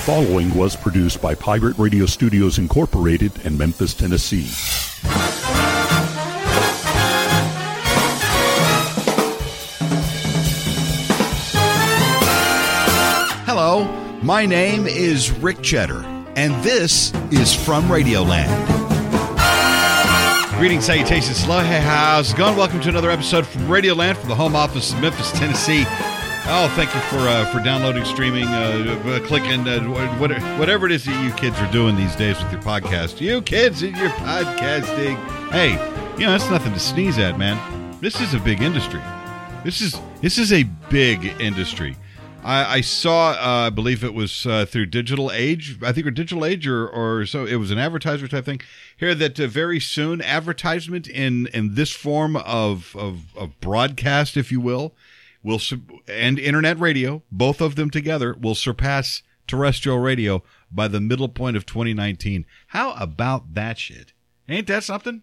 following was produced by Pirate Radio Studios Incorporated in Memphis, Tennessee. Hello, my name is Rick Cheddar, and this is From Radioland. Greetings, salutations, hello, hey, how's it going? Welcome to another episode from Radioland from the home office of Memphis, Tennessee. Oh, thank you for downloading, streaming, clicking, whatever it is that you kids are doing these days with your podcast. You kids and your podcasting. Hey, that's nothing to sneeze at, man. This is a big industry. This is a big industry. I saw, I believe it was through Digital Age, I think, or Digital Age, or so, it was an advertiser type thing, here that very soon advertisement in this form of broadcast, if you will and internet radio, both of them together, will surpass terrestrial radio by the middle point of 2019. How about that shit? Ain't that something?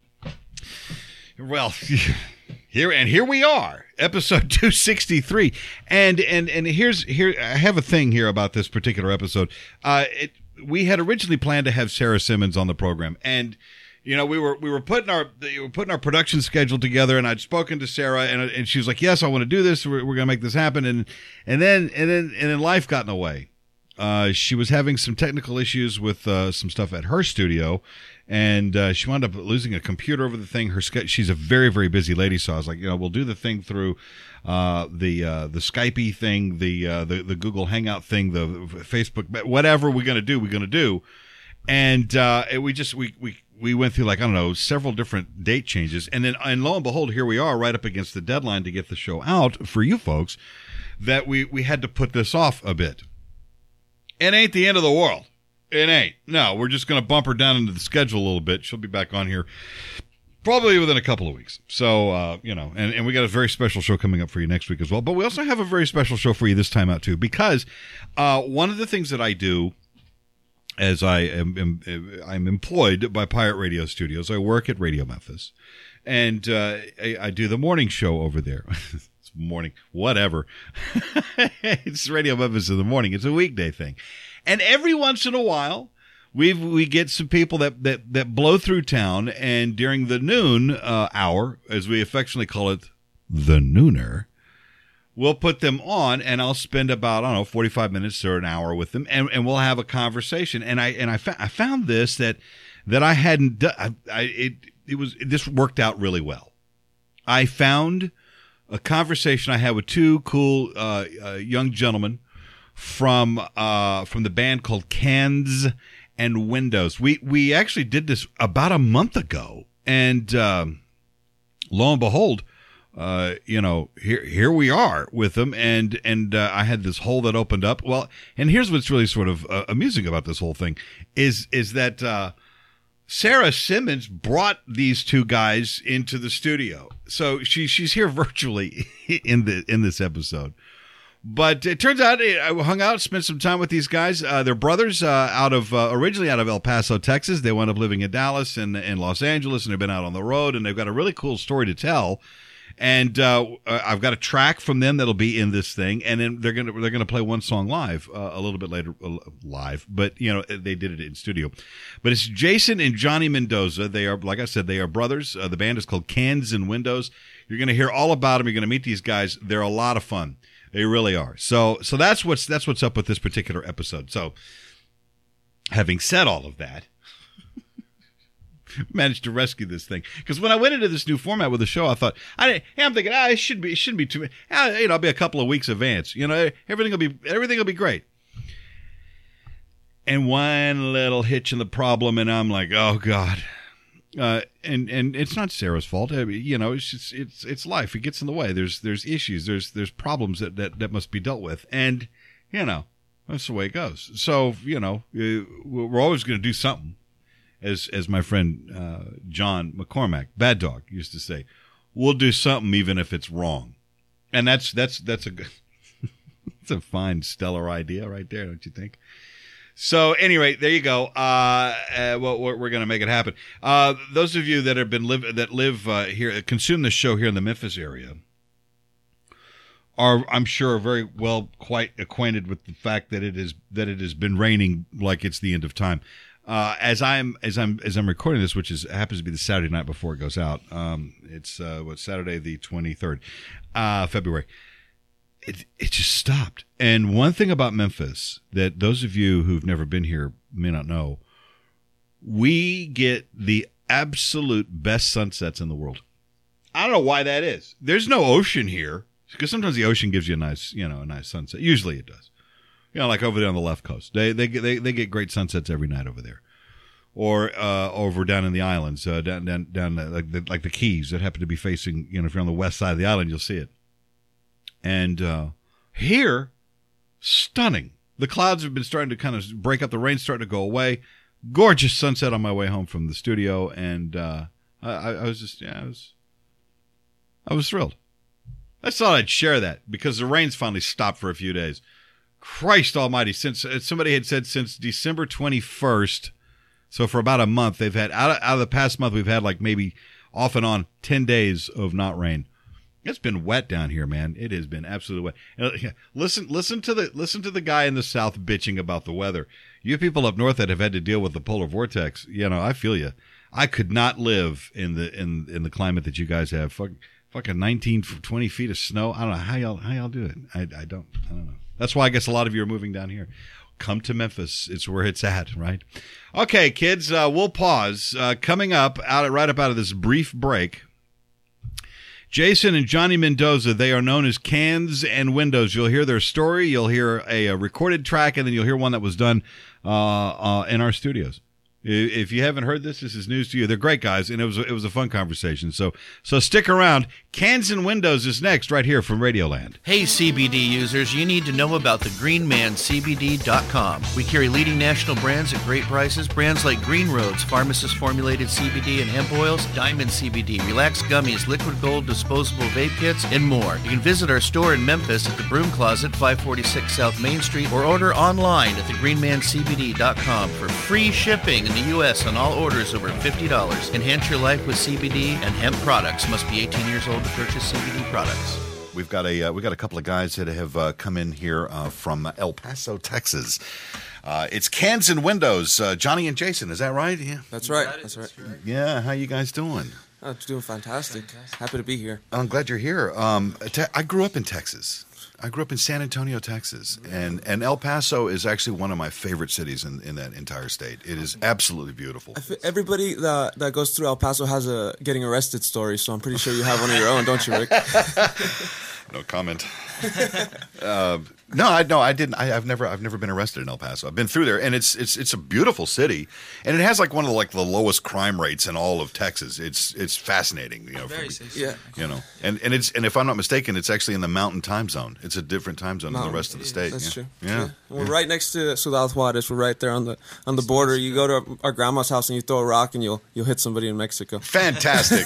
Well, here we are, episode 263, and here I have a thing here about this particular episode. We had originally planned to have Sarah Simmons on the program, and we were putting our production schedule together, and I'd spoken to Sarah, and she was like, "Yes, I want to do this. We're going to make this happen." And then life got in the way. She was having some technical issues with some stuff at her studio, and she wound up losing a computer over the thing. She's a very, very busy lady, so I was like, we'll do the thing through the Skype thing, the Google Hangout thing, the Facebook, whatever we're going to do. And we went through, like, I don't know, several different date changes, and lo and behold, here we are right up against the deadline to get the show out for you folks, that we had to put this off a bit. It ain't the end of the world. It ain't. No, we're just going to bump her down into the schedule a little bit. She'll be back on here probably within a couple of weeks. So, and we got a very special show coming up for you next week as well. But we also have a very special show for you this time out, too, because one of the things that I do, as I'm employed by Pirate Radio Studios, I work at Radio Memphis, and I do the morning show over there. Morning, whatever. It's Radio Memphis in the morning. It's a weekday thing, and every once in a while, we get some people that blow through town, and during the noon hour, as we affectionately call it, the nooner, we'll put them on, and I'll spend about, I don't know, 45 minutes or an hour with them, and we'll have a conversation. And I found this that I hadn't done. This worked out really well. I found a conversation I had with two cool young gentlemen from the band called Cans and Windows. We actually did this about a month ago, and lo and behold, here we are with them, and I had this hole that opened up. Well, and here's what's really sort of amusing about this whole thing is that Sarah Simmons brought these two guys into the studio, so she's here virtually in this episode. But it turns out I hung out, spent some time with these guys. They're brothers originally out of El Paso, Texas. They wound up living in Dallas and Los Angeles, and they've been out on the road, and they've got a really cool story to tell. And I've got a track from them that'll be in this thing, and then they're gonna play one song live a little bit later, live. But they did it in studio. But it's Jason and Johnny Mendoza. They are, like I said, they are brothers. The band is called Cans and Windows. You're gonna hear all about them. You're gonna meet these guys. They're a lot of fun. They really are. So that's what's up with this particular episode. So, having said all of that, managed to rescue this thing, because when I went into this new format with the show, I thought, I'm thinking, it shouldn't be too, I'll be a couple of weeks advance. Everything will be great. And one little hitch in the problem, and I'm like, oh God. And it's not Sarah's fault. It's life. It gets in the way. There's issues. There's problems that must be dealt with, and that's the way it goes. So we're always going to do something. As my friend John McCormack, Bad Dog, used to say, we'll do something even if it's wrong. And that's a good, it's a fine, stellar idea right there, don't you think? So, anyway, there you go. We're going to make it happen. Those of you that have been live here, consume the show here in the Memphis area, are, I'm sure, very well quite acquainted with the fact that it has been raining like it's the end of time. As I'm recording this, which happens to be the Saturday night before it goes out. It's Saturday the 23rd, February. It just stopped. And one thing about Memphis that those of you who've never been here may not know, we get the absolute best sunsets in the world. I don't know why that is. There's no ocean here, because sometimes the ocean gives you a nice sunset. Usually it does. Like over there on the left coast, they get great sunsets every night over there, or over down in the islands, down like the Keys that happen to be facing. If you're on the west side of the island, you'll see it. And here, stunning. The clouds have been starting to kind of break up. The rain's starting to go away. Gorgeous sunset on my way home from the studio, and I was thrilled. I thought I'd share that because the rain's finally stopped for a few days. Christ almighty, since somebody had said since December 21st, so for about a month, they've had, out of the past month, we've had like maybe off and on 10 days of not rain. It's been wet down here, man. It has been absolutely wet. Listen to the guy in the south bitching about the weather. You people up north that have had to deal with the polar vortex, I feel you. I could not live in the climate that you guys have. Fucking 19, 20 feet of snow. I don't know how y'all do it. I don't know. That's why I guess a lot of you are moving down here. Come to Memphis. It's where it's at, right? Okay, kids, we'll pause. Coming up, right up out of this brief break, Jason and Johnny Mendoza, they are known as Cans and Windows. You'll hear their story. You'll hear a recorded track, and then you'll hear one that was done in our studios. If you haven't heard this is news to you. They're great guys, and it was a fun conversation. So stick around. Cans and Windows is next, right here from Radioland. Hey, CBD users, you need to know about the GreenManCBD.com. We carry leading national brands at great prices. Brands like Green Roads, pharmacist-formulated CBD and hemp oils, Diamond CBD, Relax Gummies, Liquid Gold disposable vape kits, and more. You can visit our store in Memphis at the Broom Closet, 546 South Main Street, or order online at thegreenmancbd.com for free shipping in the U.S. on all orders over $50. Enhance your life with CBD and hemp products. Must be 18 years old to purchase CBD products. We got a couple of guys that have come in here from El Paso, Texas. It's Cans and Windows. Johnny and Jason, is that right? Yeah, that's right. That's right. Yeah, how you guys doing? Oh, it's doing fantastic. Happy to be here. I'm glad you're here. I grew up in Texas. I grew up in San Antonio, Texas, and El Paso is actually one of my favorite cities in that entire state. It is absolutely beautiful. Everybody that goes through El Paso has a getting arrested story, so I'm pretty sure you have one of your own, don't you, Rick? No comment. No, I didn't. I've never been arrested in El Paso. I've been through there, and it's a beautiful city, and it has like one of the lowest crime rates in all of Texas. It's fascinating, Very safe. Yeah. And if I'm not mistaken, it's actually in the Mountain Time Zone. It's a different time zone than the rest of the state. That's true. Yeah. We're right next to Ciudad Juarez. We're right there on the border. You go to our grandma's house and you throw a rock and you'll hit somebody in Mexico. Fantastic.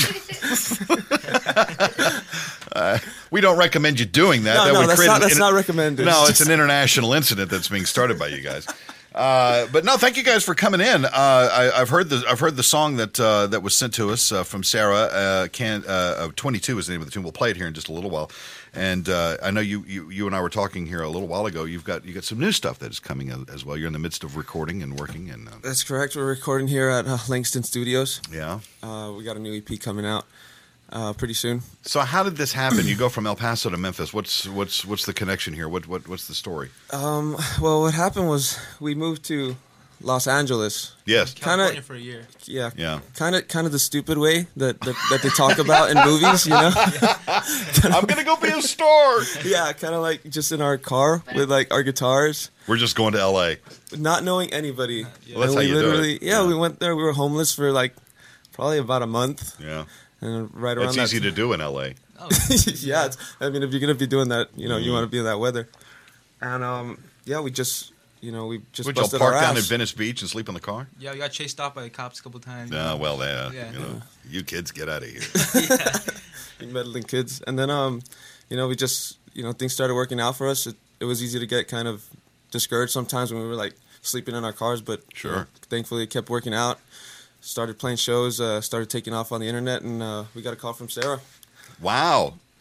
We don't recommend you doing that. That's not recommended. No, it's an international incident that's being started by you guys. But no, thank you guys for coming in. I've heard the song that was sent to us from Sarah. 22 is the name of the tune. We'll play it here in just a little while. And I know you and I were talking here a little while ago. You got some new stuff that is coming as well. You're in the midst of recording and working. And that's correct. We're recording here at Langston Studios. Yeah. We got a new EP coming out pretty soon. So how did this happen? You go from El Paso to Memphis. What's the connection here? What's the story? Well, what happened was we moved to Los Angeles. Yes. California for a year. Yeah. Yeah. Kind of the stupid way that they talk about in movies, I'm gonna go be a star. Yeah, kind of like just in our car with like our guitars. We're just going to L.A. Not knowing anybody. Well, that's how you do it. Yeah, we went there. We were homeless for like probably about a month. Yeah. And right around It's easy to do in L.A. Oh. Yeah, if you're gonna be doing that, you want to be in that weather. And we just Would busted y'all park our down ass. at Venice Beach and sleep in the car? Yeah, we got chased off by the cops a couple times. No, well, Yeah. You kids get out of here. You meddling kids. And then we just things started working out for us. It was easy to get kind of discouraged sometimes when we were like sleeping in our cars, but sure. Thankfully it kept working out. Started playing shows, started taking off on the internet, and we got a call from Sarah. Wow.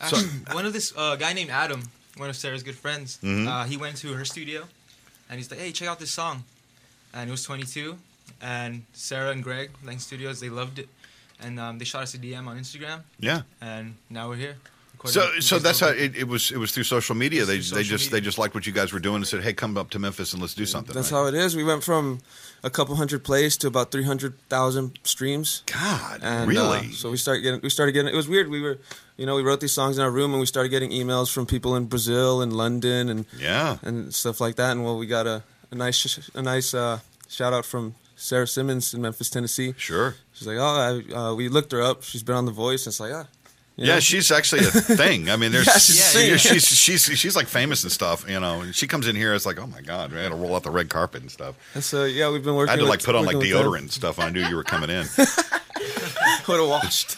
Actually, one of this guy named Adam, one of Sarah's good friends, he went to her studio, and he's like, "Hey, check out this song," and it was 22, and Sarah and Greg, Lang Studios, they loved it, and they shot us a DM on Instagram, Yeah. and now we're here. So that's how it was through social media. They through social media. just liked what you guys were doing and said, "Hey, come up to Memphis and let's do something." That's right? how it is. We went from a couple hundred plays to about 300,000 streams. God, And, really? so we started getting. It was weird. We wrote these songs in our room, and we started getting emails from people in Brazil and London and Yeah. and stuff like that. And we got a nice shout out from Sarah Simmons in Memphis, Tennessee. Sure. She's like, we looked her up. She's been on The Voice. And it's like, you Yeah, know? she's actually a thing. I mean, there's Yeah, she's like famous and stuff, you know. And she comes in here, it's like, oh my God, I had to roll out the red carpet and stuff. And so we've been working. I had to like with- put on like working with them. deodorant and stuff when I knew you were coming in. Would have washed.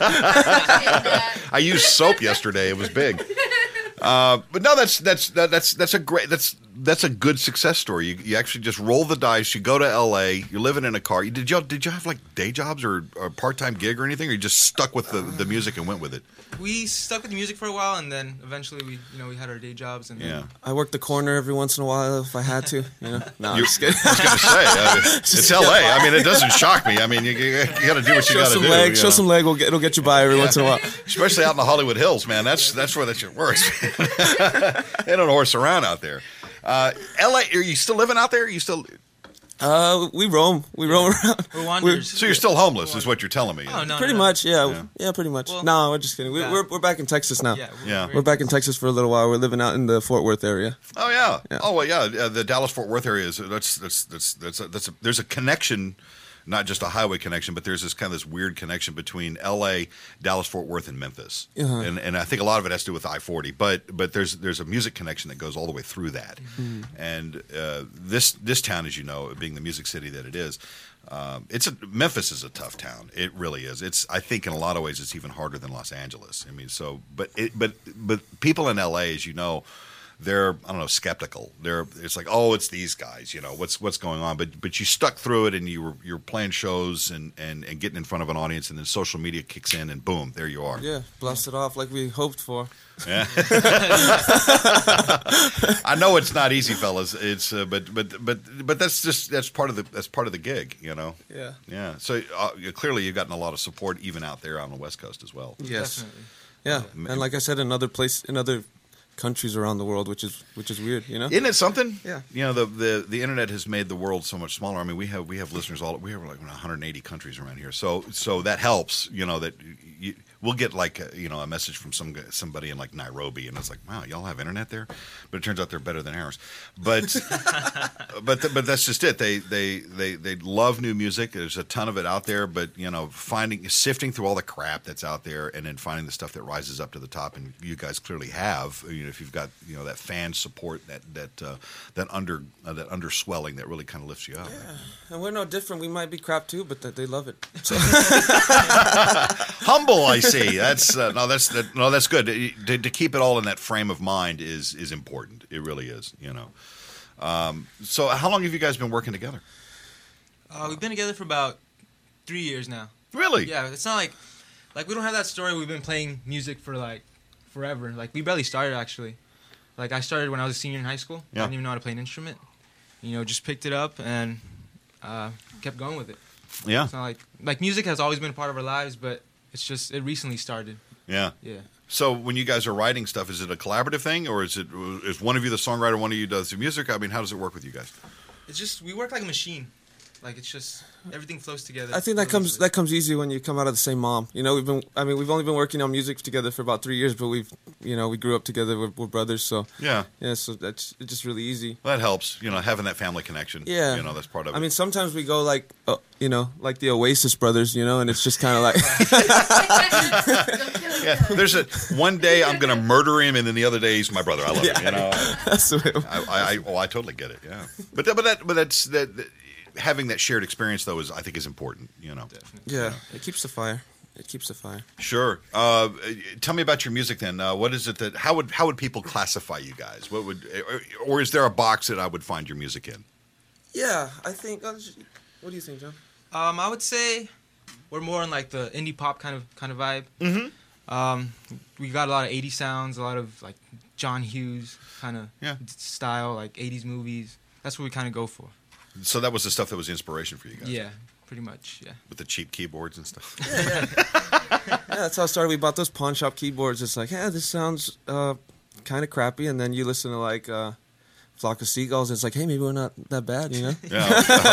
I used soap yesterday. It was big. But no, that's a good success story. You actually just roll the dice. You go to L.A. You're living in a car. Did you have like day jobs or a part-time gig or anything, or you just stuck with the music and went with it? We stuck with the music for a while, and then eventually we had our day jobs. And Yeah. I worked the corner every once in a while if I had to. No, I'm You- just kidding. I was going to say, it's L.A. I mean, it doesn't shock me. I mean, you got to do what you got to do. Leg, you show know? some leg. It'll get you by every once in a while. Especially out in the Hollywood Hills, man. That's where that shit works. They don't horse around out there. L.A. Are you still living out there? Are you still? We roam around. we're wanderers. So you're still homeless, is what you're telling me. Oh no, Pretty no. much, yeah, pretty much. Well, no, we're just kidding. yeah. We're back in Texas now. Yeah, Yeah. We're back in Texas for a little while. We're living out in the Fort Worth area. Oh yeah. Yeah. Oh well, yeah. The Dallas-Fort Worth area is there's a connection, not just a highway connection, but there's this weird connection between L.A., Dallas-Fort Worth, and Memphis, and I think a lot of it has to do with I-40. But there's a music connection that goes all the way through that, and this town, as you know, being the music city that it is. Memphis is a tough town. It really is. I think in a lot of ways it's even harder than Los Angeles. I mean, but people in LA, as you know, they're skeptical. It's like, oh, it's these guys, what's going on. But you stuck through it, and you're playing shows and getting in front of an audience, and then social media kicks in, and boom, there you are. Yeah, blasted off like we hoped for. Yeah. I know it's not easy, fellas. It's but that's part of the gig, Yeah. Yeah. So clearly you've gotten a lot of support even out there on the West Coast as well. Yes. Definitely. Yeah, and like I said, in other countries around the world, which is weird, Isn't it something? Yeah. The internet has made the world so much smaller. I mean, we have listeners we have like 180 countries around here. So that helps. That we'll get like a message from somebody in like Nairobi, and it's like, wow, y'all have internet there, but it turns out they're better than ours. But but that's just it. They love new music. There's a ton of it out there, but sifting through all the crap that's out there, and then finding the stuff that rises up to the top, and you guys clearly have. If you've got that fan support, that underswelling that really kind of lifts you up. Yeah, and we're no different. We might be crap too, but they love it. So. Humble, I see. That's that's good. To keep it all in that frame of mind is important. It really is. So how long have you guys been working together? We've been together for about 3 years now. Really? Yeah, it's not like we don't have that story. We've been playing music for like forever. Like we barely started actually. Like I started when I was a senior in high school. Yeah. I didn't even know how to play an instrument. Just picked it up and kept going with it. Yeah. It's not like music has always been a part of our lives, but it recently started. Yeah. Yeah. So when you guys are writing stuff, is it a collaborative thing, or is one of you the songwriter, one of you does the music? I mean, how does it work with you guys? It's just we work like a machine. Like it's just everything flows together. I think that comes easy when you come out of the same mom. We've only been working on music together for about 3 years, but we grew up together. We're brothers, so Yeah. so it's just really easy. Well, that helps, having that family connection. Yeah. That's part of it. I mean, sometimes we go like, like the Oasis brothers, and it's just kind of like, yeah, there's one day I'm going to murder him, and then the other day he's my brother. I love him. that's the way. I totally get it. Yeah, but that's having that shared experience though I think is important. Definitely. Yeah, it keeps the fire. Sure. Tell me about your music then. What is it that how would people classify you guys? What would or is there a box that I would find your music in? Yeah, I think. What do you think, John? I would say we're more in like the indie pop kind of vibe. Mm-hmm. We got a lot of 80s sounds, a lot of like John Hughes kind of Yeah. style, like 80s movies. That's what we kind of go for. So that was the stuff that was the inspiration for you guys. Yeah, pretty much. Yeah. With the cheap keyboards and stuff. Yeah, that's how it started. We bought those pawn shop keyboards. It's like, yeah, this sounds kind of crappy. And then you listen to like Flock of Seagulls. And it's like, hey, maybe we're not that bad, you know? Yeah.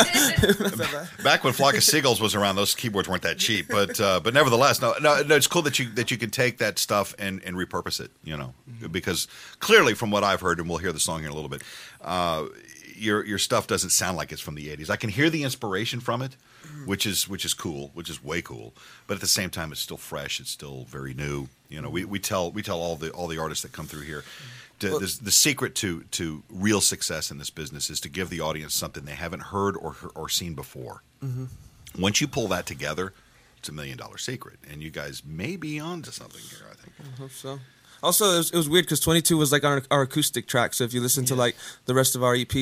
Back when Flock of Seagulls was around, those keyboards weren't that cheap. But nevertheless, no, it's cool that you can take that stuff and repurpose it, you know, because clearly from what I've heard, and we'll hear the song here in a little bit, your stuff doesn't sound like it's from the 80s. I can hear the inspiration from it, which is cool, which is way cool. But at the same time, it's still fresh. It's still very new. You know, we tell all the artists that come through here. The secret to real success in this business is to give the audience something they haven't heard or seen before. Mm-hmm. Once you pull that together, it's $1 million secret, and you guys may be onto something here. I think. I hope so. Also, it was weird because 22 was like our acoustic track. So if you listen to like the rest of our EP,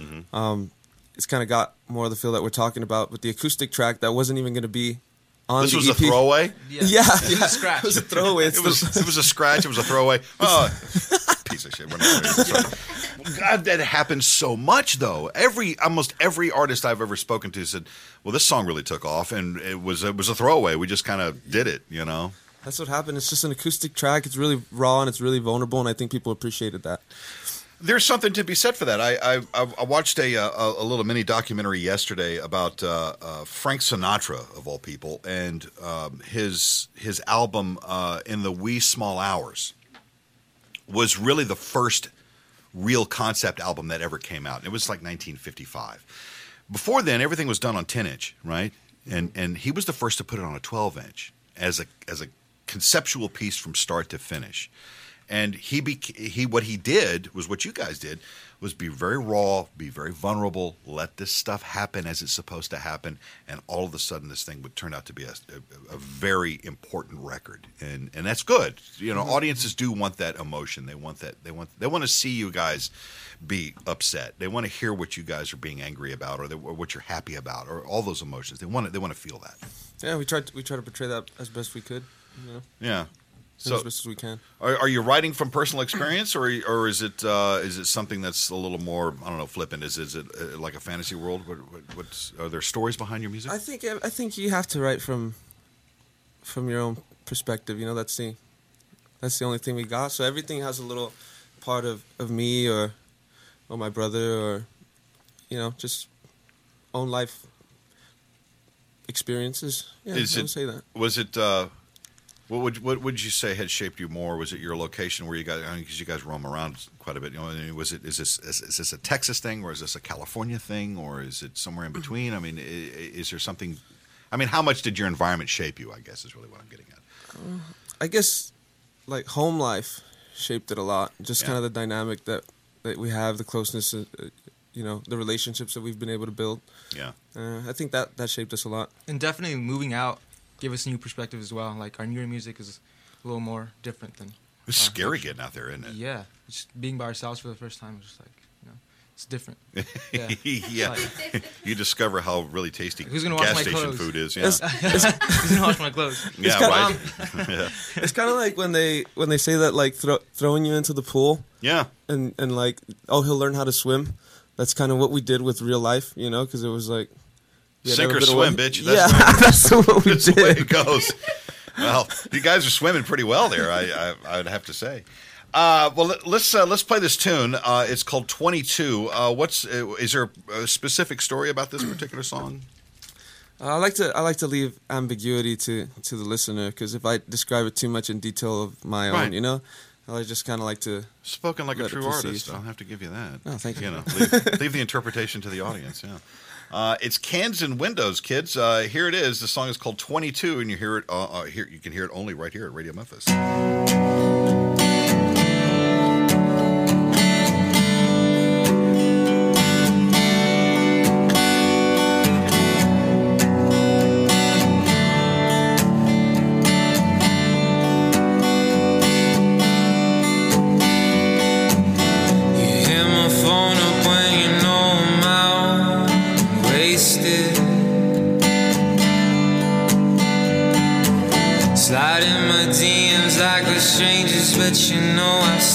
it's kind of got more of the feel that we're talking about. But the acoustic track that wasn't even going to be on this the was EP. a throwaway. Yeah, It was a scratch. It was a throwaway. It was a scratch. It was a throwaway. Oh, piece of shit. We're not God, that happens so much though. Almost every artist I've ever spoken to said, "Well, this song really took off, and it was a throwaway. We just kind of did it, you know." That's what happened. It's just an acoustic track. It's really raw and it's really vulnerable, and I think people appreciated that. There's something to be said for that. I watched a little mini documentary yesterday about Frank Sinatra of all people, and his album In the Wee Small Hours was really the first real concept album that ever came out. It was like 1955. Before then, everything was done on 10-inch, right? And he was the first to put it on a 12-inch as a conceptual piece from start to finish. And what he did was what you guys did, was be very raw, be very vulnerable, let this stuff happen as it's supposed to happen, and all of a sudden this thing would turn out to be a very important record, and that's good. You know, audiences do want that emotion. They want to see you guys be upset. They want to hear what you guys are being angry about, or what you're happy about, or all those emotions. They want to feel that. Yeah, we try to portray that as best we could. You know? Yeah. As best as we can. Are you writing from personal experience, or is it something that's a little more, I don't know, flippant? Is it like a fantasy world? Are there stories behind your music? I think you have to write from your own perspective. You know, that's the only thing we got. So everything has a little part of me or my brother, or you know, just own life experiences. Yeah, I would say that. Was it? What would you say had shaped you more? Was it your location where you guys? Because you guys roam around quite a bit. You know, is this a Texas thing, or is this a California thing, or is it somewhere in between? I mean, is there something? I mean, how much did your environment shape you? I guess is really what I'm getting at. I guess like home life shaped it a lot. Just kind of the dynamic that we have, the closeness, you know, the relationships that we've been able to build. Yeah, I think that shaped us a lot. And definitely moving out gave us a new perspective as well. Like our newer music is a little more different than. It's scary getting out there, isn't it? Yeah, just being by ourselves for the first time was just like, you know, it's different. Yeah, Like, you discover how really tasty Who's gonna wash gas my station clothes? food is. Yeah, who's gonna wash my clothes? yeah, kinda- right. Yeah. It's kind of like when they say that like throwing you into the pool Yeah. and like, oh, he'll learn how to swim. That's kind of what we did with real life, you know, because it was like Sink or swim, bitch. That's what we That's the way did. it goes. Well, you guys are swimming pretty well there, I'd have to say. Well, let's play this tune. It's called 22. Is there a specific story about this particular song? I like to leave ambiguity to the listener, because if I describe it too much in detail of my Right. own, you know, I just kind of like to. Spoken like a Let it true proceed. artist. I'll have to give you that. Oh, thank you. You know, leave the interpretation to the audience. Yeah. It's Cans and Windows, kids. Here it is. The song is called 22, and you hear it here. You can hear it only right here at Radio Memphis. Slide in my DMs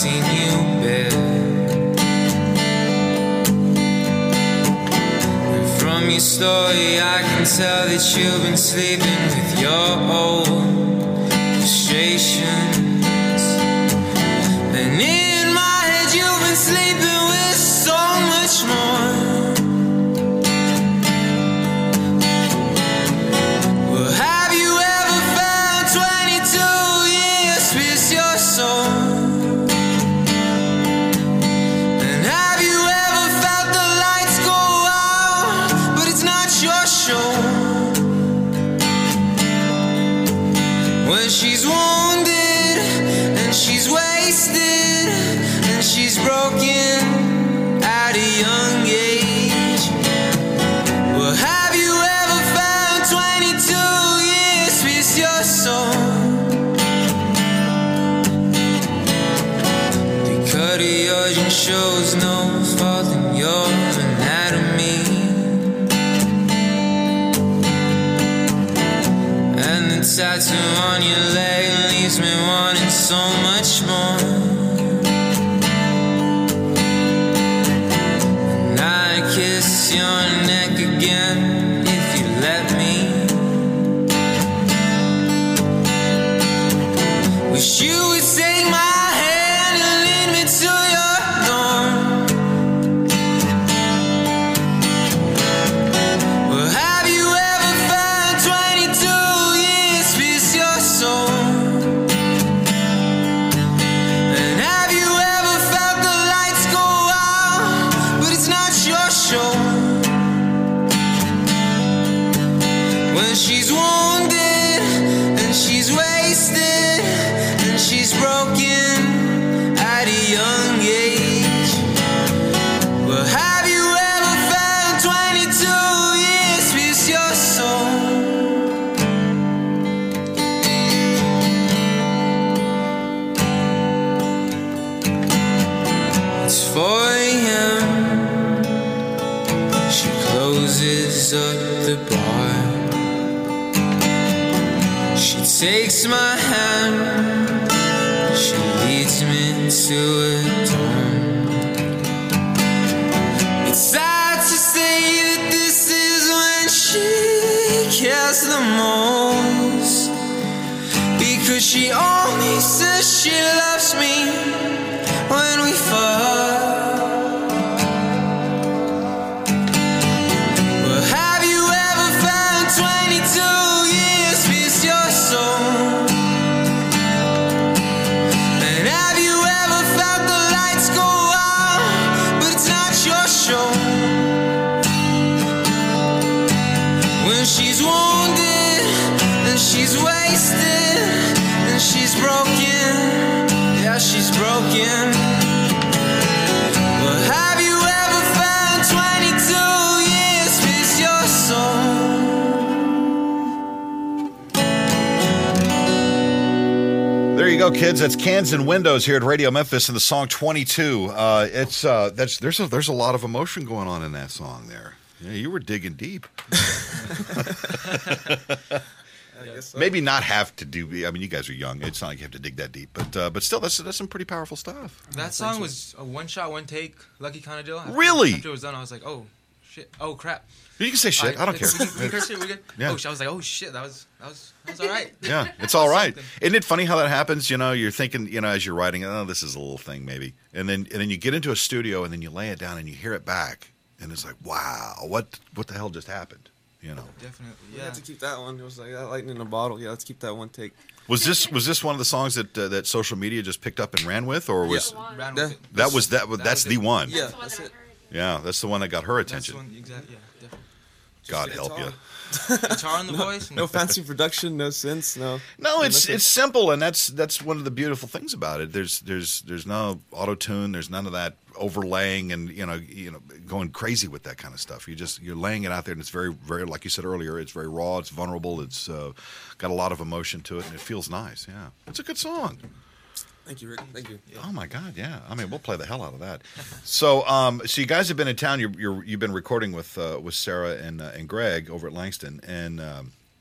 seen you bare. And from your story I can tell that you've been sleeping with your old frustrations. And in my head you've been sleeping with so much more. Well, have you ever found 22 years with your soul? And have you ever felt the lights go out, but it's not your show? When she's wounded and she's wasted and she's broken at a young age. Well, have you ever found 22 years with your soul? The cut of your jeans shows no fault in your anatomy. And the tattoo on your leg leaves me wanting so much more. And I'd kiss your neck again if you let me. Wish you would take my hand and lead me to your dorm. Well, have you ever found 22 years with your soul? And have you ever felt the lights go out, but it's not your show? When she's wounded and she's wasted and she's broken at a young age. Well, have you ever found 22 years with your soul? It's 4 a.m. She closes up the bar. She takes my hand. She leads me to a dorm. It's sad to say that this is when she cares the most, because she only says she loves me when we fuck. Well, have you ever found 22 years with your soul? And have you ever felt the lights go out, but it's not your show? When she's wounded and she's wasted and she's broken, yeah, she's broken. Well, have you ever found 22 years with your soul? There you go, kids. That's Cans and Windows here at Radio Memphis and the song 22. There's a lot of emotion going on in that song there. Yeah, you were digging deep. I guess so. Maybe not have to do. I mean, you guys are young. It's not like you have to dig that deep, but still, that's some pretty powerful stuff. That song was a one shot, one take, lucky kind of deal. Really? After it was done, I was like, oh shit, oh crap. You can say shit. I don't care. We curse here, we good? Yeah. Oh, I was like, oh shit, that was all right. Yeah, it's all right. Something. Isn't it funny how that happens? You know, you're thinking, you know, as you're writing, oh, this is a little thing maybe, and then you get into a studio and then you lay it down and you hear it back, and it's like, wow, what the hell just happened? You know. Definitely, We yeah. had to keep that one. It was like that lightning in a bottle. Yeah, let's keep that one take. Was this one of the songs that social media just picked up and ran with, or was Ran with it. that's was the it. one? Yeah, That's the one that's that it. got her attention. Yeah, that's the one that got her That's attention. the one, exactly, yeah, definitely. God Just help you. guitar. Guitar on the voice. No fancy production, no synths, no. No, it's nothing. it's simple, and that's one of the beautiful things about it. There's no auto tune. There's none of that overlaying and you know going crazy with that kind of stuff. You're laying it out there, and it's very very like you said earlier. It's very raw. It's vulnerable. It's got a lot of emotion to it, and it feels nice. Yeah, it's a good song. Thank you, Rick. Thank you. Oh my God, yeah. I mean, we'll play the hell out of that. So, so you guys have been in town. You've been recording with Sarah and Greg over at Langston, and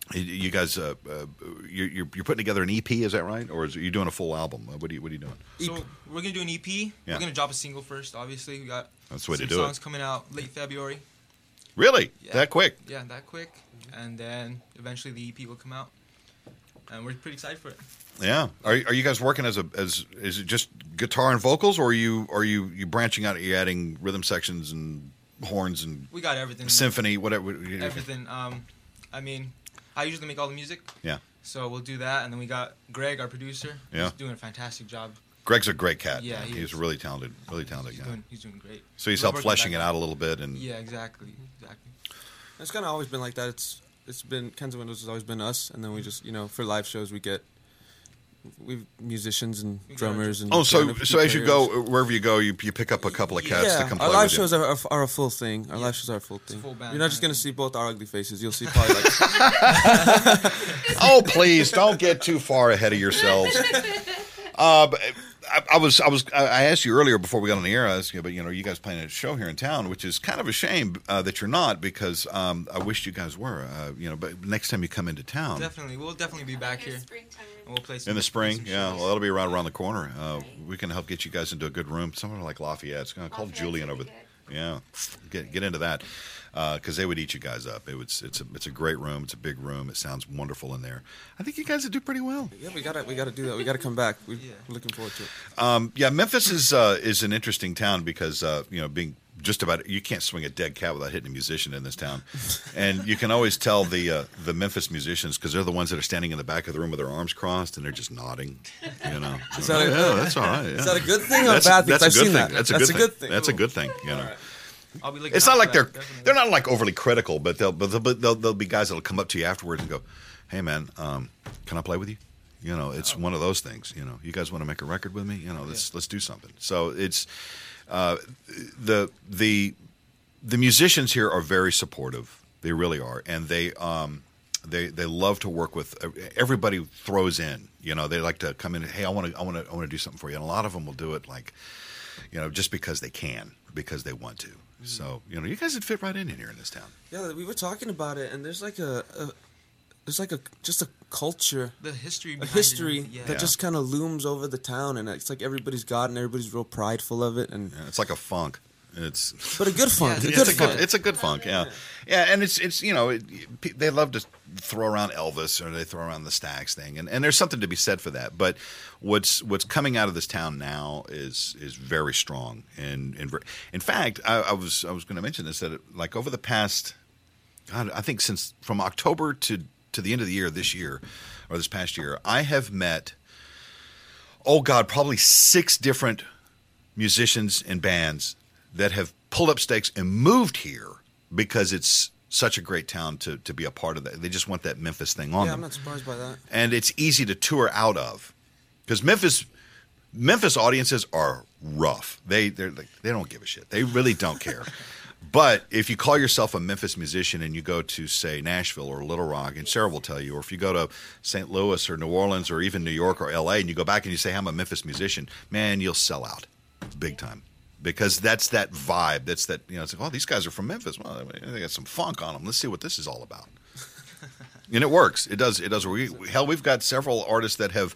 You guys, you're putting together an EP, is that right? Or are you doing a full album? What are you doing? So we're gonna do an EP. Yeah. We're gonna drop a single first. Obviously, we got That's the way to some do it. songs coming out late February. Really? Yeah. That quick? Yeah, that quick. And then eventually the EP will come out, and we're pretty excited for it. Yeah. Are you guys working as is it just guitar and vocals, or are you branching out? Are you adding rhythm sections and horns and We got everything. symphony, whatever? Everything. I mean, I usually make all the music. Yeah. So we'll do that, and then we got Greg, our producer. Yeah. He's doing a fantastic job. Greg's a great cat. Yeah, he's is. a really talented guy. He's doing great. So he's We're helped working fleshing back it out a little bit, and Yeah, exactly. It's kind of always been like that. It's been Ken's and Windows has always been us, and then we just for live shows we've musicians and We got drummers and so piano as you players. go wherever you go, you pick up a couple of cats to come play our live with you. shows are a full thing. Our live shows are a full thing. full band You're not just kind gonna of see both our ugly faces. You'll see probably like Oh, please don't get too far ahead of yourselves. But I asked you earlier before we got on the air. I asked you, but you guys playing a show here in town, which is kind of a shame that you're not, because I wished you guys were. But next time you come into town, Definitely, we'll definitely be back here, Springtime. and we'll play some in the spring, some yeah, shows. well, that'll be right around the corner. We can help get you guys into a good room, somewhere like Lafayette's. Call Lafayette's Julian really over good. there. Yeah, get into that. Because they would eat you guys up. It's a great room. It's a big room. It sounds wonderful in there. I think you guys would do pretty well. yeah, we gotta do that. We gotta come back. We're Yeah. looking forward to it. Memphis is an interesting town because being just about you can't swing a dead cat without hitting a musician in this town, and you can always tell the Memphis musicians because they're the ones that are standing in the back of the room with their arms crossed and they're just nodding. Is that a- yeah, that's all right. Yeah. Is that a good thing or a bad thing? That's a I've good seen thing. that. That's a good thing. That's a good thing. I'll be looking It's out not for like that, definitely. they're not like overly critical, but there'll be guys that'll come up to you afterwards and go, "Hey man, can I play with you?" It's one of those things. You guys want to make a record with me? Let's do something. So it's the musicians here are very supportive. They really are, and they love to work with everybody. Throws in. They like to come in. Hey, I want to do something for you, and a lot of them will do it like just because they can, because they want to. So you guys would fit right in here in this town. Yeah, we were talking about it, and there's like just a culture, The history. a behind history it, yeah. that just kind of looms over the town, and it's like everybody's got it, and everybody's real prideful of it, and Yeah, it's like a funk. It's but a good funk, Yeah, a good funk. It's a good funk, yeah, and it's they love to throw around Elvis or they throw around the Stax thing, and there's something to be said for that. But what's coming out of this town now is very strong, and in fact, I was going to mention this, that like over the past, God, I think since from October to the end of the year this year, or this past year, I have met, probably 6 different musicians and bands that have pulled up stakes and moved here because it's such a great town to be a part of that. They just want that Memphis thing on Yeah, I'm them. not surprised by that. And it's easy to tour out of because Memphis audiences are rough. They don't give a shit. They really don't care. But if you call yourself a Memphis musician and you go to, say, Nashville or Little Rock, and Sarah will tell you, or if you go to St. Louis or New Orleans or even New York or L.A. and you go back and you say, I'm a Memphis musician, man, you'll sell out big time. Because that's that vibe. That's that, it's like, these guys are from Memphis. Well, they got some funk on them. Let's see what this is all about. And it works. It does. We've got several artists that have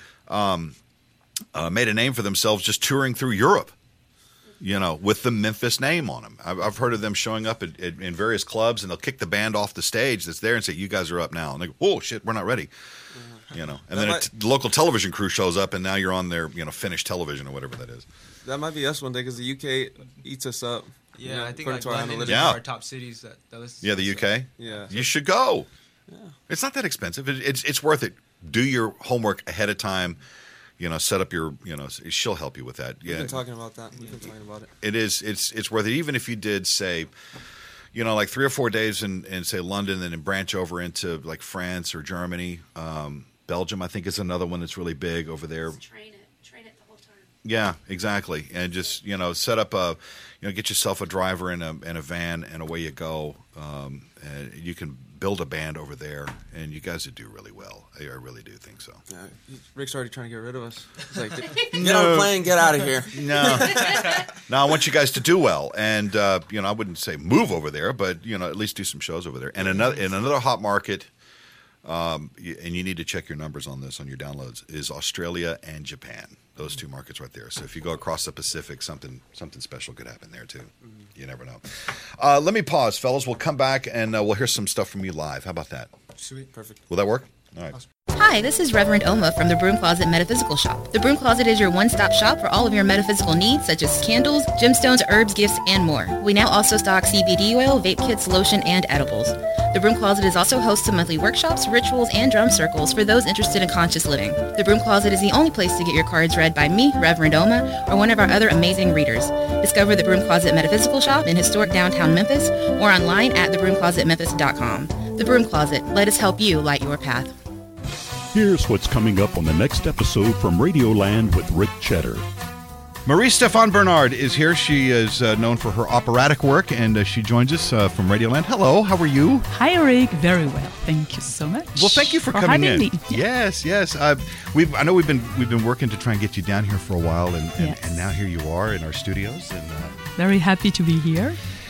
made a name for themselves just touring through Europe, with the Memphis name on them. I've heard of them showing up in various clubs, and they'll kick the band off the stage that's there and say, you guys are up now. And they go, oh, shit, we're not ready. And then the local television crew shows up, and now you're on their, Finnish television or whatever that is. That might be us one day because the UK eats us up. Yeah, I think according like to our London is analytics. Yeah. one of our top cities that listen. Yeah, the UK. Yeah. You should go. Yeah. It's not that expensive. It's worth it. Do your homework ahead of time. Set up your. She'll help you with that. We've been talking about that. We've been talking about it. It is. It's worth it. Even if you did say, like 3 or 4 days in say London, and then branch over into like France or Germany, Belgium. I think is another one that's really big over there. Just train it the whole time. Yeah, exactly. And just set up get yourself a driver and a van, and away you go. And you can build a band over there, and you guys would do really well. I really do think so. Yeah, Rick's already trying to get rid of us. He's like, get on the plane, get out of here. No, I want you guys to do well, and I wouldn't say move over there, but at least do some shows over there. And another hot market and you need to check your numbers on this on your downloads, is Australia and Japan. Those two markets right there. So if you go across the Pacific, something special could happen there too. You never know. Let me pause, fellas. We'll come back and we'll hear some stuff from you live. How about that? Sweet, perfect. Will that work? All right. Awesome. Hi, this is Reverend Oma from the Broom Closet Metaphysical Shop. The Broom Closet is your one-stop shop for all of your metaphysical needs, such as candles, gemstones, herbs, gifts, and more. We now also stock CBD oil, vape kits, lotion, and edibles. The Broom Closet is also host to monthly workshops, rituals, and drum circles for those interested in conscious living. The Broom Closet is the only place to get your cards read by me, Reverend Oma, or one of our other amazing readers. Discover the Broom Closet Metaphysical Shop in historic downtown Memphis or online at thebroomclosetmemphis.com. The Broom Closet, let us help you light your path. Here's what's coming up on the next episode from Radioland with Rick Cheddar. Marie-Stéphane Bernard is here. She is known for her operatic work, and she joins us from Radioland. Hello, how are you? Hi, Rick. Very well. Thank you so much. Well, thank you for coming in. Me. Yes. I know we've been working to try and get you down here for a while, and now here you are in our studios. And very happy to be here.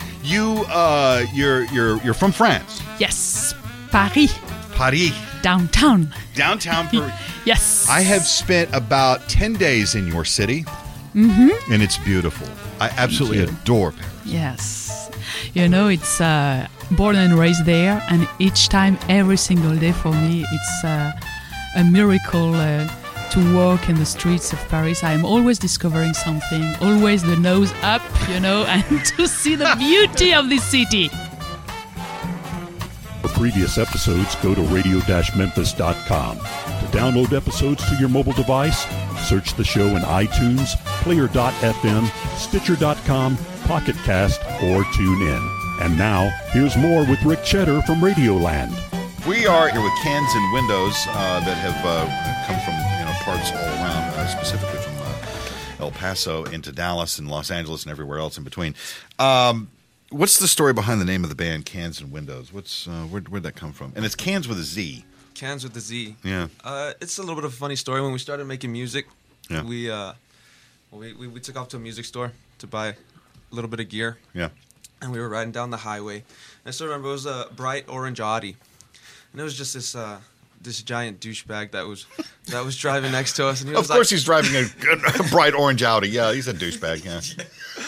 You're from France. Yes, Paris. Paris. Downtown Paris. Yes. I have spent about 10 days in your city, and it's beautiful. I absolutely adore Paris. Yes. You know, it's born and raised there, and each time, every single day for me, it's a miracle to walk in the streets of Paris. I'm always discovering something, always the nose up, and to see the beauty of this city. For previous episodes, go to radio-memphis.com. To download episodes to your mobile device, search the show in iTunes, Player.fm, Stitcher.com, Pocket Cast, or TuneIn. And now, here's more with Rick Cheddar from Radioland. We are here with cans and windows that have come from parts all around, specifically from El Paso into Dallas and Los Angeles and everywhere else in between. What's the story behind the name of the band, Cans and Windows? Where'd that come from? And it's Cans with a Z. Cans with the Z. Yeah. It's a little bit of a funny story. When we started making music, yeah. we took off to a music store to buy a little bit of gear. Yeah. And we were riding down the highway. And I still remember it was a bright orange Audi. And it was just this giant douchebag that was driving next to us. And he was of course he's driving a bright orange Audi. Yeah, he's a douchebag, yeah.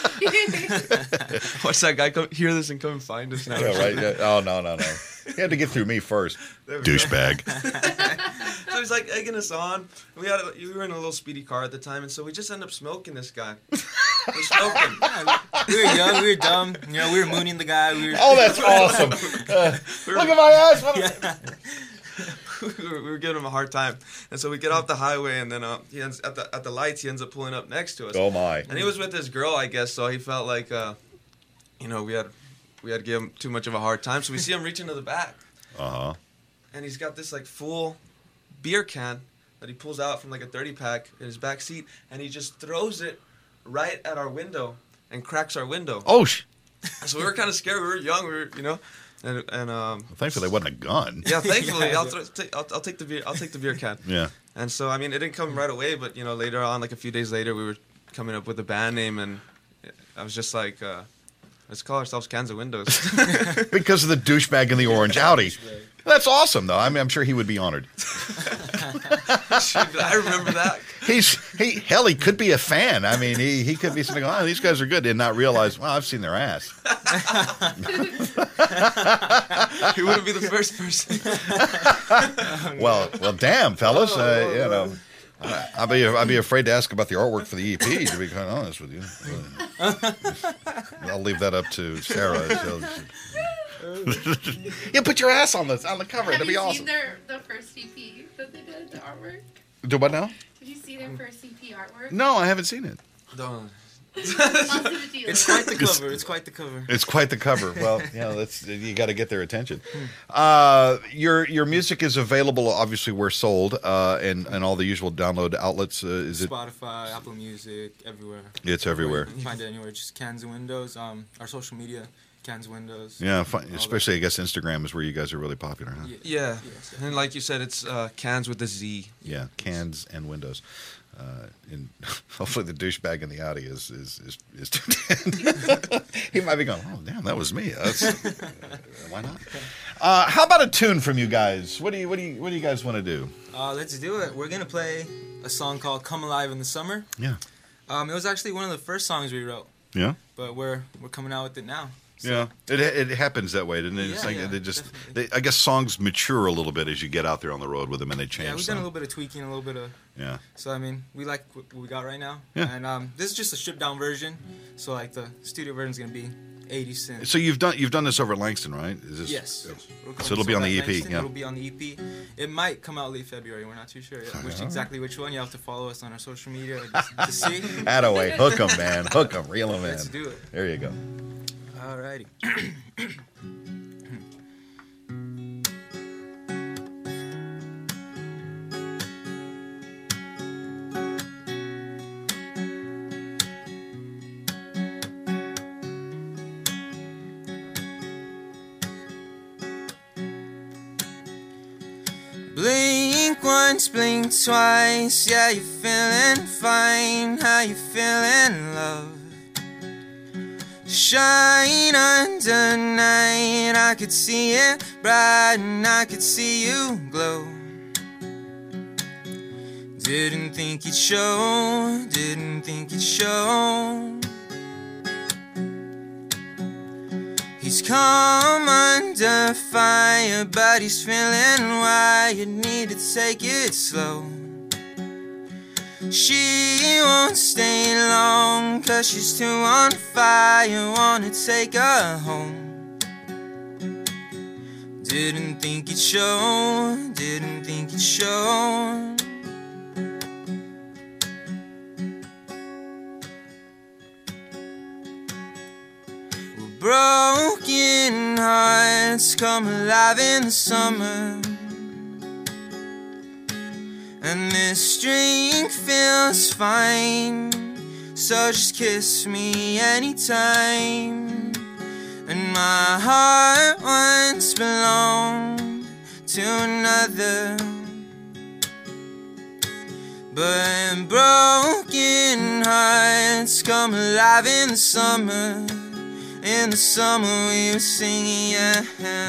Watch that guy hear this and come and find us now. Yeah, right. Yeah. Oh, no. He had to get through me first. Douchebag. So he's like egging us on. We were in a little speedy car at the time, and so we just ended up smoking this guy. We're smoking. We were young, we were dumb. We were mooning the guy. Oh, that's awesome. Look at my ass. We were giving him a hard time, and so we get off the highway, and then he ends at the lights. He ends up pulling up next to us. Oh my! And he was with his girl, I guess, so he felt like, we had to give him too much of a hard time. So we see him reach into the back, and he's got this like full beer can that he pulls out from like a 30-pack in his back seat, and he just throws it right at our window and cracks our window. Oh! So we were kind of scared. We were young. We were, And well, thankfully it wasn't a gun. Yeah, thankfully I'll take the beer can. Yeah. And so it didn't come right away, but later on, like a few days later, we were coming up with a band name, and I was just like, let's call ourselves Cans of Windows. Because of the douchebag in the orange Audi. That's awesome, though. I mean, I'm sure he would be honored. I remember that. He could be a fan. I mean, he could be saying, "Oh, these guys are good," and not realize, "Well, I've seen their ass." He wouldn't be the first person. Well, damn, fellas. I'd be afraid to ask about the artwork for the EP. To be quite honest with you, I'll leave that up to Sarah. Yeah, put your ass on the cover. It'll be awesome. Have you seen the first EP that they did, the artwork? Do what now? Did you see their first EP artwork? No, I haven't seen it. Don't. It's quite the cover. It's quite the cover. Well, you got to get their attention. Your music is available. Obviously, we're sold, and all the usual download outlets. Is it Spotify, Apple Music, everywhere? It's everywhere. You can find it anywhere. Just Cans and Windows. Our social media, Cans and Windows. Yeah, especially I guess Instagram is where you guys are really popular, huh? Yeah. And like you said, it's Cans with a Z. Yeah, Cans and Windows. And hopefully the douchebag in the Audi is He might be going, "Oh, damn, that was me." Why How about a tune from you guys? What do you guys want to do? Let's do it. We're gonna play a song called "Come Alive in the Summer." Yeah. It was actually one of the first songs we wrote. Yeah. But we're coming out with it now. So. Yeah, it happens that way, doesn't it? It's I guess songs mature a little bit as you get out there on the road with them, and they change. Yeah, we've done a little bit of tweaking, a little bit of. Yeah. So I mean, we like what we got right now. Yeah. And this is just a stripped down version. So like the studio version is gonna be 80 cents. So you've done this over at Langston, right? Is this? Yes. So it'll be on the EP. Langston, Yeah. It'll be on the EP. It might come out late February. We're not too sure yet. Exactly which one. You have to follow us on our social media to see. Attaway, hook 'em, man, hook 'em, reel 'em in. Let's do it. There you go. Alrighty. Blink once, blink twice. Yeah, you're feeling fine. How you feeling, love? Shine under night. I could see it bright and I could see you glow. Didn't think you'd show. Didn't think you'd show. He's come under fire, but he's feeling wired. Need to take it slow. She won't stay long, 'cause she's too on fire. Wanna take her home. Didn't think you'd show. Didn't think you'd show. Broken hearts come alive in the summer, and this drink feels fine. So just kiss me anytime. And my heart once belonged to another, but broken hearts come alive in the summer. In the summer we were singing, yeah.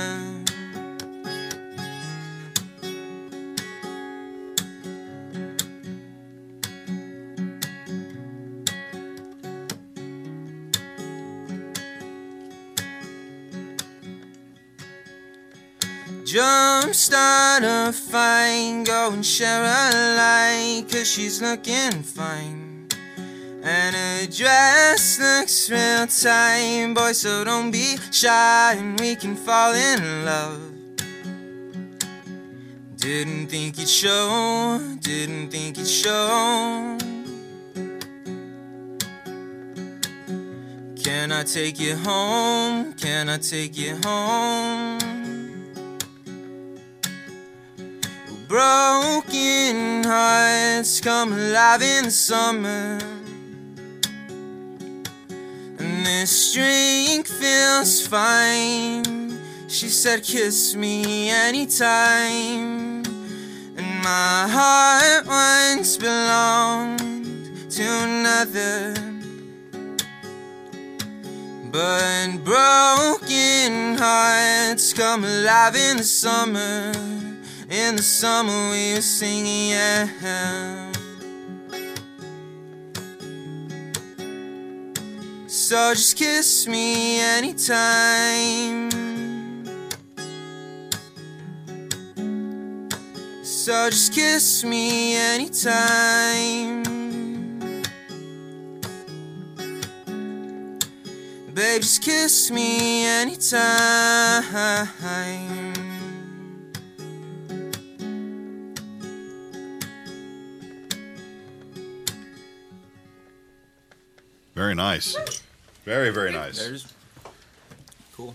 Jumpstart a fight, go and share a light, 'cause she's looking fine. And her dress looks real tight, boy, so don't be shy and we can fall in love. Didn't think you'd show. Didn't think you'd show. Can I take you home? Can I take you home? Broken hearts come alive in the summer, and this drink feels fine. She said kiss me anytime. And my heart once belonged to another, but broken hearts come alive in the summer. In the summer we were singing, yeah. So just kiss me anytime. So just kiss me anytime. Babe, just kiss me anytime. Very nice. Very, very nice. There's cool.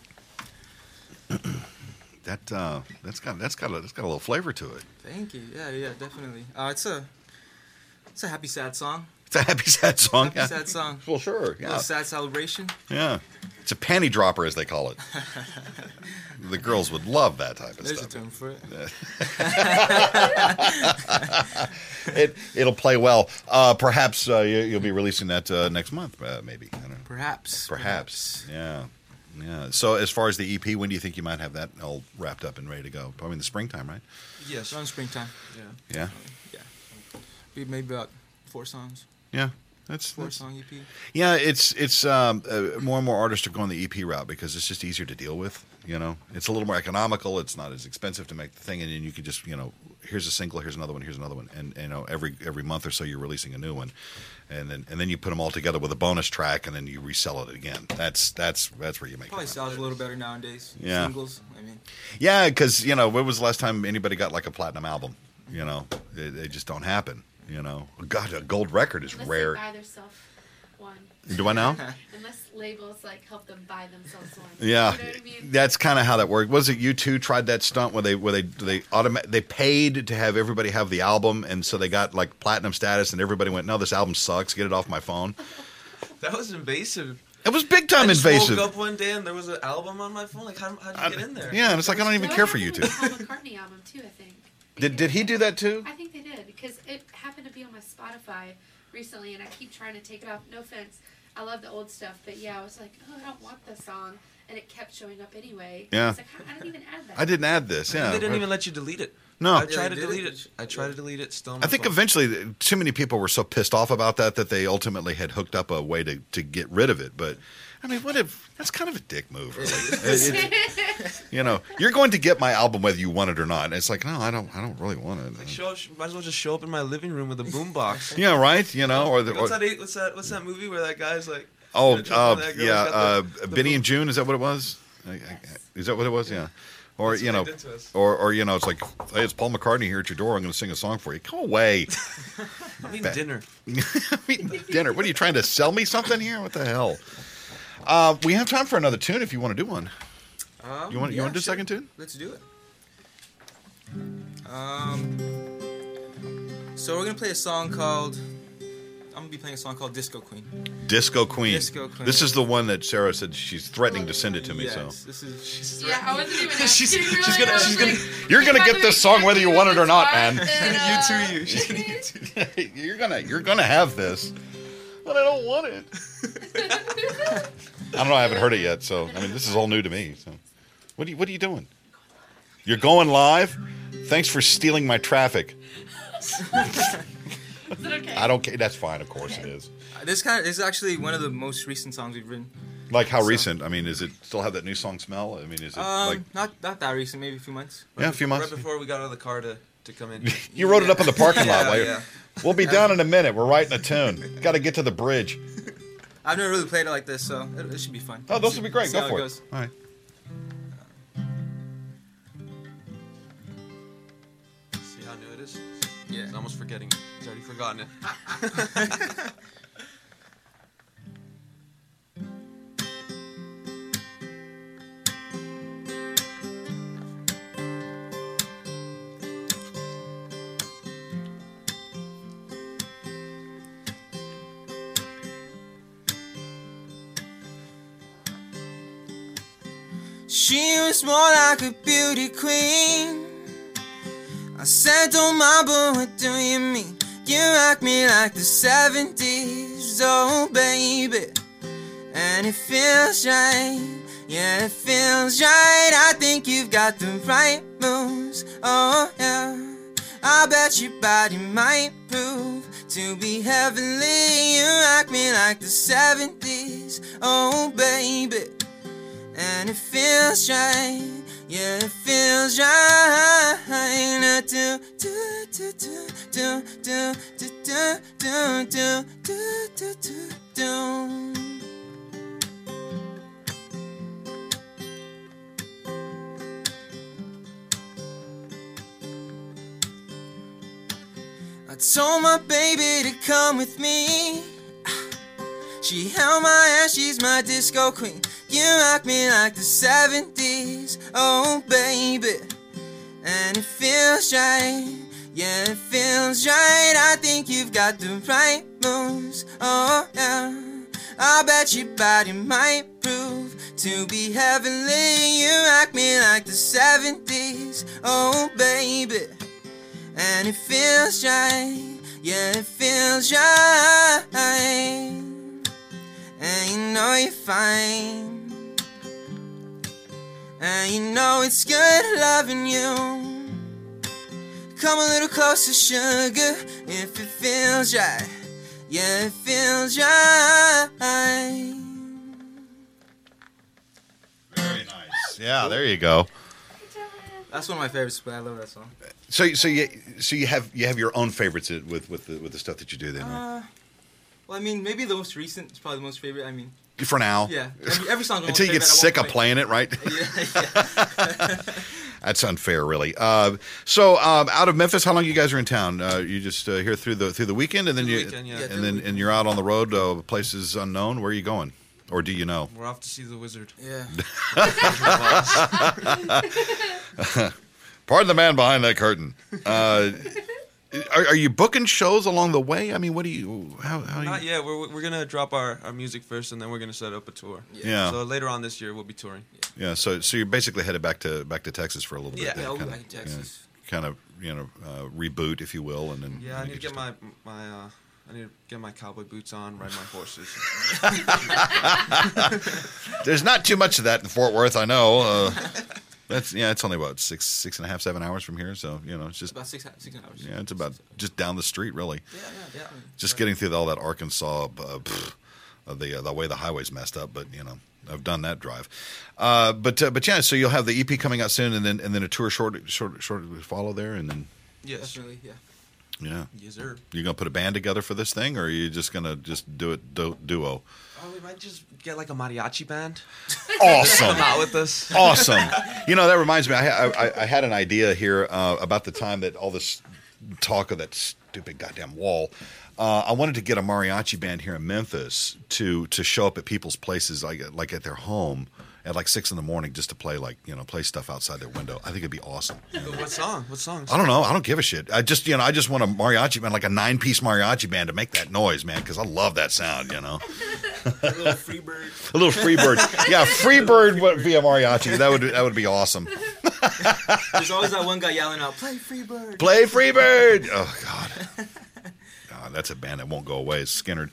That's got a little flavor to it. Thank you. Yeah, definitely. It's a happy sad song. It's a happy sad song. Happy sad song. Well, sure. Yeah. A sad celebration. Yeah. It's a panty dropper, as they call it. The girls would love that type of There's stuff. There's a term for it. It'll play well. Perhaps you'll be releasing that next month, maybe. I don't know. Perhaps. Yeah. Yeah. So as far as the EP, when do you think you might have that all wrapped up and ready to go? Probably in the springtime, right? Yes, around springtime. Yeah. Be maybe about 4 songs. Yeah. That's 4-song EP. Yeah, it's more and more artists are going the EP route because it's just easier to deal with. You know, it's a little more economical. It's not as expensive to make the thing, and then you can just here's a single, here's another one, and every month or so you're releasing a new one, and then you put them all together with a bonus track, and then you resell it again. That's where you make Probably it. sells a little better nowadays. Yeah. Singles. I mean. Yeah, because when was the last time anybody got like a platinum album? They just don't happen. God, a gold record is Unless rare. they buy themselves one. Do I know? Unless labels help them buy themselves one. Yeah, You know what I mean? that's kind of how that worked. Was it U2 tried that stunt where they paid to have everybody have the album, and so they got like platinum status, and everybody went, "No, this album sucks. Get it off my phone." That was invasive. It was big time I just invasive. woke up one day and there was an album on my phone. Like, how'd you get in there? Yeah, and it's like I don't even care for That U2. happened with the Paul McCartney album too, I think. Did he do that too? I think they did because it happened to be on my Spotify recently, and I keep trying to take it off. No offense, I love the old stuff, but yeah, I was like, oh, I don't want this song, and it kept showing up anyway. Yeah. I was like, I didn't even add that. I didn't add this. Yeah, They didn't even let you delete it. No. I tried to they did delete it. it. I tried to delete it. Still. On I my think phone. eventually too many people were so pissed off about that they ultimately had hooked up a way to get rid of it. But I mean, that's kind of a dick move, really. You're going to get my album whether you want it or not. And it's like, no, I don't really want it. Like, might as well just show up in my living room with a boombox. Yeah, right. What's that movie where that guy's like? Oh, jump on that girl, he's got the Benny and June. Is that what it was? Is that what it was? Yeah. Or That's what they did to us. or it's like, hey, it's Paul McCartney here at your door. I'm going to sing a song for you. Go away. I mean dinner. Dinner. What are you trying to sell me something here? What the hell? We have time for another tune if you want to do one. You want to do a second tune? Let's do it. So we're gonna play a song called. I'm gonna be playing a song called Disco Queen. Disco Queen. Disco Queen. This is the one that Sarah said she's threatening to send it to me. Yes, So this is. She's Yeah, I wasn't even asking. She's really. gonna- I was she's gonna- like, you're gonna by get the this way, song whether you want it or not, man. You. She's gonna YouTube. You're gonna have this, but I don't want it. I don't know. I haven't heard it yet, so I mean, this is all new to me. So, what are you doing? You're going live. Thanks for stealing my traffic. Is it okay? I don't care. That's fine. Of course it is. This is actually one of the most recent songs we've written. Like how recent? I mean, is it still have that new song smell? I mean, is it like not that recent, maybe a few months. a few months? Right before we got out of the car to come in. You wrote it up in the parking lot. Like, yeah. We'll be down in a minute. We're writing a tune. Got to get to the bridge. I've never really played it like this, so it should be fun. Oh, those would be great. See Go how for it it. goes. All right. See how new it is? Yeah. He's almost forgetting it. He's already forgotten it. She was more like a beauty queen. I said, don't mind, but what do you mean? You act me like the 70s, oh baby. And it feels right, yeah, it feels right. I think you've got the right moves, oh yeah. I bet your body might prove to be heavenly. You act me like the 70s, oh baby. And it feels right, yeah, it feels right. Do do do do do do do do do do do do do. I told my baby to come with me. She held my hand, she's my disco queen. You rock me like the 70s, oh baby. And it feels right, yeah, it feels right. I think you've got the right moves, oh yeah. I bet your body might prove to be heavenly. You rock me like the 70s, oh baby. And it feels right, yeah, it feels right. And you know you're fine. and you know it's good loving you. Come a little closer, sugar, if it feels right. Yeah, it feels right. Very nice. Yeah, there you go. That's one of my favorites, but I love that song. So you have your own favorites with the stuff that you do then, right? Well, I mean, maybe the most recent is probably the most favorite. I mean, For now. yeah, every song's Until you get sick of playing it, right? Yeah. That's unfair, really. So out of Memphis, how long you guys are in town? You just here through the weekend, and then and you're out on the road, places unknown. Where are you going, or do you know? We're off to see the Wizard. Yeah. Pardon the man behind that curtain. Are you booking shows along the way? I mean, what do you? How Not yet. We're gonna drop our music first, and then we're gonna set up a tour. Yeah. So later on this year, we'll be touring. Yeah. So you're basically headed back to Texas for a little bit. Yeah. then, I'll be kinda, back in Texas. Kind of reboot, if you will, and then. Yeah, I and need to you get I need to get my cowboy boots on, ride my horses. There's not too much of that in Fort Worth, I know. It's only about 6.5, 7 hours from here, so it's just About 6 hours. yeah, it's about just down the street, really. Yeah. Just getting through all that Arkansas, the way the highway's messed up, but I've done that drive. But yeah, so you'll have the EP coming out soon, and then a tour short follow there, and then Yes. Definitely, yeah. yeah, Yes, sir. you gonna put a band together for this thing, or are you just gonna do it duo? Oh, we might just get like a mariachi band. Awesome. Come out with us. Awesome. That reminds me. I had an idea here about the time that all this talk of that stupid goddamn wall. I wanted to get a mariachi band here in Memphis to show up at people's places, like at their home, at like 6 a.m. just to play play stuff outside their window. I think it'd be awesome. What song? What songs? I don't know. I don't give a shit. I just want a mariachi band, like a 9-piece mariachi band, to make that noise, man, because I love that sound. A little Freebird. A little Freebird. Yeah, Freebird via mariachi. That would be awesome. There's always that one guy yelling out, "Play Freebird! Play Freebird!" Oh God. That's a band that won't go away. It's Skinnerd.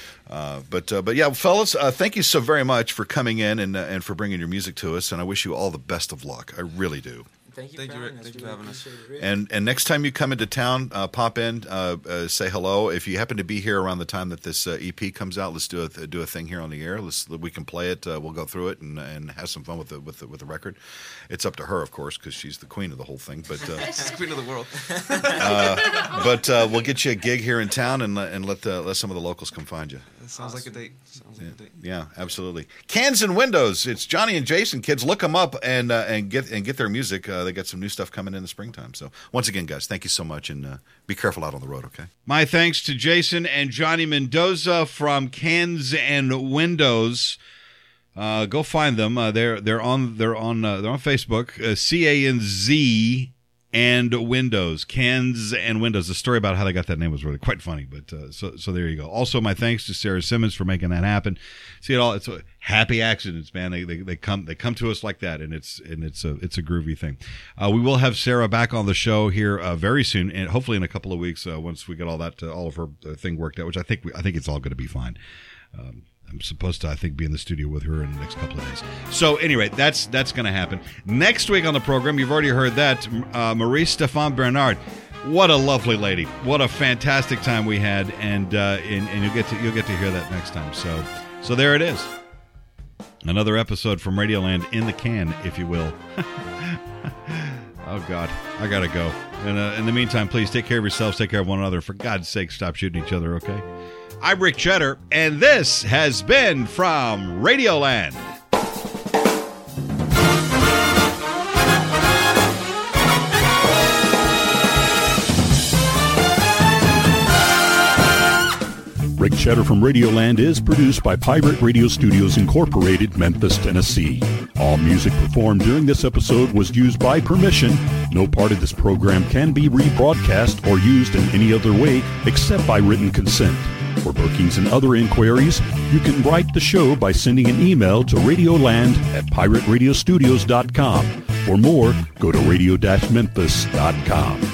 But yeah, fellas, thank you so very much for coming in and for bringing your music to us. And I wish you all the best of luck. I really do. Thank you, Thank you, Rick. for Thank you for having us. And next time you come into town, pop in, say hello. If you happen to be here around the time that this EP comes out, let's do a thing here on the air. We can play it. We'll go through it and have some fun with the record. It's up to her, of course, because she's the queen of the whole thing. But She's the queen of the world. but we'll get you a gig here in town and let some of the locals come find you. That sounds like a date. Yeah, absolutely. Cans and Windows. It's Johnny and Jason. Kids, look them up and get their music. They got some new stuff coming in the springtime. So once again, guys, thank you so much, and be careful out on the road. Okay. My thanks to Jason and Johnny Mendoza from Cans and Windows. Go find them. They're on Facebook. CANZ and Windows. Cans and Windows. The story about how they got that name was really quite funny. But so there you go. Also, my thanks to Sarah Simmons for making that happen. See it all. It's a happy accidents, man. They come to us like that, and it's a groovy thing. We will have Sarah back on the show here very soon, and hopefully in a couple of weeks once we get all of her thing worked out, which I think it's all going to be fine. I'm supposed to, I think, be in the studio with her in the next couple of days. So anyway, that's going to happen. Next week on the program, you've already heard that, Maurice Stefan Bernard. What a lovely lady. What a fantastic time we had, and you'll get to hear that next time. So there it is. Another episode from Radioland in the can, if you will. Oh, God. I got to go. And in the meantime, please take care of yourselves, take care of one another. For God's sake, stop shooting each other, okay? I'm Rick Cheddar, and this has been from Radioland. Rick Cheddar from Radioland is produced by Pirate Radio Studios Incorporated, Memphis, Tennessee. All music performed during this episode was used by permission. No part of this program can be rebroadcast or used in any other way except by written consent. For bookings and other inquiries, you can write the show by sending an email to radioland@pirateradiostudios.com. For more, go to radio-memphis.com.